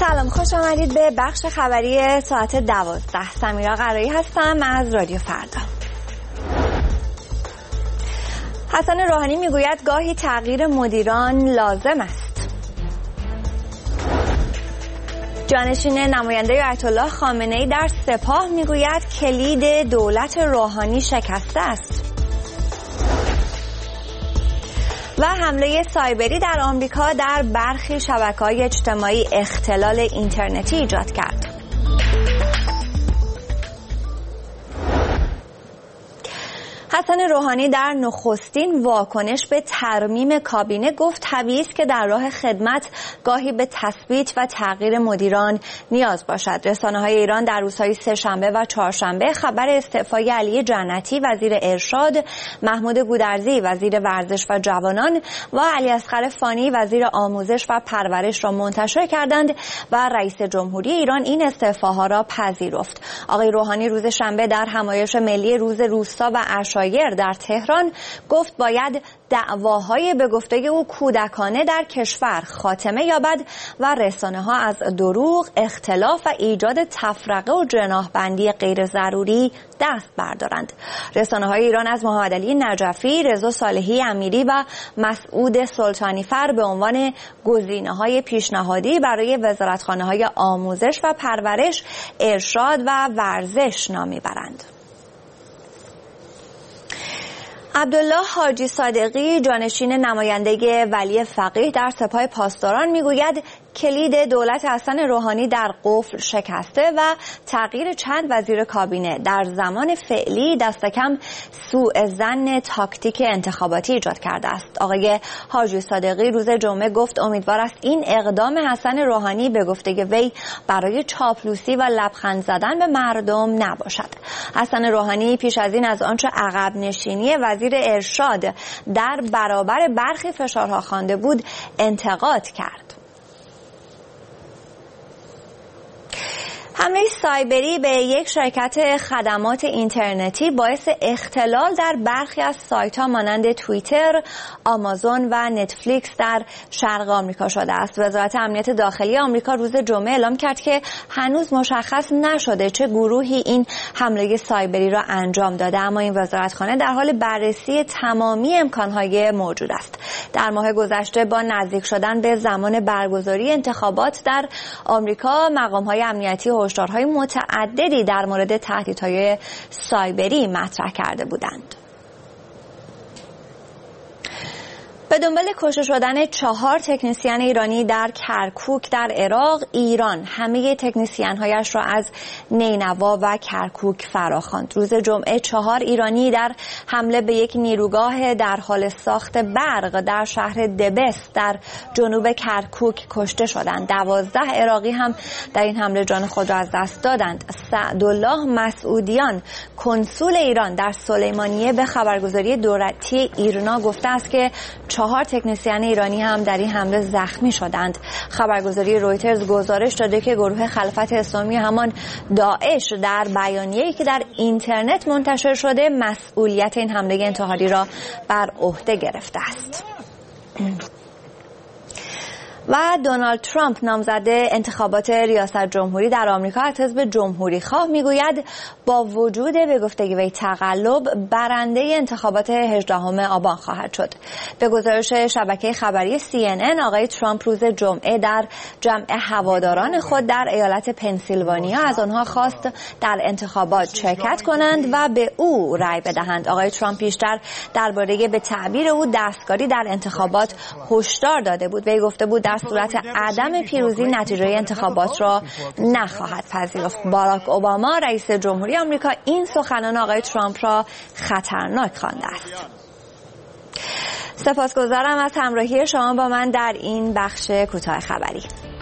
سلام، خوش آمدید به بخش خبری ساعت 12. سمیرا قرایی هستم از رادیو فردا. حسن روحانی میگوید گاهی تغییر مدیران لازم است. جانشین نماینده آیت الله خامنه‌ای در سپاه میگوید کلید دولت روحانی شکسته است. و حمله سایبری در آمریکا در برخی شبکه‌های اجتماعی اختلال اینترنتی ایجاد کرد. حسن روحانی در نخستین واکنش به ترمیم کابینه گفت طبیعی است که در راه خدمت گاهی به تثبیت و تغییر مدیران نیاز باشد. رسانه‌های ایران در روزهای سه‌شنبه و چهارشنبه خبر استعفای علی جنتی وزیر ارشاد، محمود گودرزی وزیر ورزش و جوانان و علی اصغر فانی وزیر آموزش و پرورش را منتشر کردند و رئیس جمهوری ایران این استعفاها را پذیرفت. آقای روحانی روز شنبه در همایش ملی روز روستا و عشایر در تهران گفت باید دعواهای به گفته او کودکانه در کشور خاتمه یابد و رسانه‌ها از دروغ، اختلاف و ایجاد تفرقه و جناح‌بندی غیر ضروری دست بردارند. رسانه‌های ایران از محمد علی نجفی، رضا صالحی امیری و مسعود سلطانی‌فر به عنوان گزینه‌های پیشنهادی برای وزارتخانه‌های آموزش و پرورش، ارشاد و ورزش نام می‌برند. عبدالله حاجی صادقی جانشین نماینده ولی فقیه در سپاه پاسداران میگوید کلید دولت حسن روحانی در قفل شکسته و تغییر چند وزیر کابینه در زمان فعلی دست کم سوء ظن تاکتیک انتخاباتی ایجاد کرده است. آقای حاجی صادقی روز جمعه گفت امیدوار است این اقدام حسن روحانی به گفته وی برای چاپلوسی و لبخند زدن به مردم نباشد. حسن روحانی پیش از این از آنچه عقب نشینی وزیر ارشاد در برابر برخی فشارها خوانده بود انتقاد کرد. حمله سایبری به یک شرکت خدمات اینترنتی باعث اختلال در برخی از سایت‌ها مانند توییتر، آمازون و نتفلیکس در شرق آمریکا شده است. وزارت امنیت داخلی آمریکا روز جمعه اعلام کرد که هنوز مشخص نشده چه گروهی این حمله سایبری را انجام داده، اما این وزارتخانه در حال بررسی تمامی امکان‌های موجود است. در ماه گذشته با نزدیک شدن به زمان برگزاری انتخابات در آمریکا، مقام‌های امنیتی هشدارهای متعددی در مورد تهدیدهای سایبری مطرح کرده بودند. به دنبال کشته شدن 4 تکنسین ایرانی در کرکوک در عراق، ایران همه تکنسین‌هایش را از نینوا و کرکوک فراخواند. روز جمعه 4 ایرانی در حمله به یک نیروگاه در حال ساخت برق در شهر دبس در جنوب کرکوک کشته شدند. 12 عراقی هم در این حمله جان خود را از دست دادند. سعدالله مسعودیان کنسول ایران در سلیمانیه به خبرگزاری دولتی ایرنا گفته است که 4 تکنسین ایرانی هم در این حمله زخمی شدند. خبرگزاری رویترز گزارش داده که گروه خلافت اسلامی همان داعش در بیانیه‌ای که در اینترنت منتشر شده مسئولیت این حمله انتحاری را بر عهده گرفته است. و دونالد ترامپ نامزد انتخابات ریاست جمهوری در آمریکا از حزب جمهوری خواه میگوید با وجود به گفته وی تقلب برنده انتخابات 18 آبان خواهد شد. به گزارش شبکه خبری CNN آقای ترامپ روز جمعه در جمع هواداران خود در ایالت پنسیلوانیا از آنها خواست در انتخابات شرکت کنند و به او رأی بدهند. آقای ترامپ بیشتر درباره به تعبیر او دستکاری در انتخابات هشدار داده بود. وی گفته بود در صورت عدم پیروزی نتیجه انتخابات را نخواهد پذیرفت. باراک اوباما رئیس جمهوری آمریکا این سخنان آقای ترامپ را خطرناک خوانده است. سپاسگزارم از همراهی شما با من در این بخش کوتاه خبری.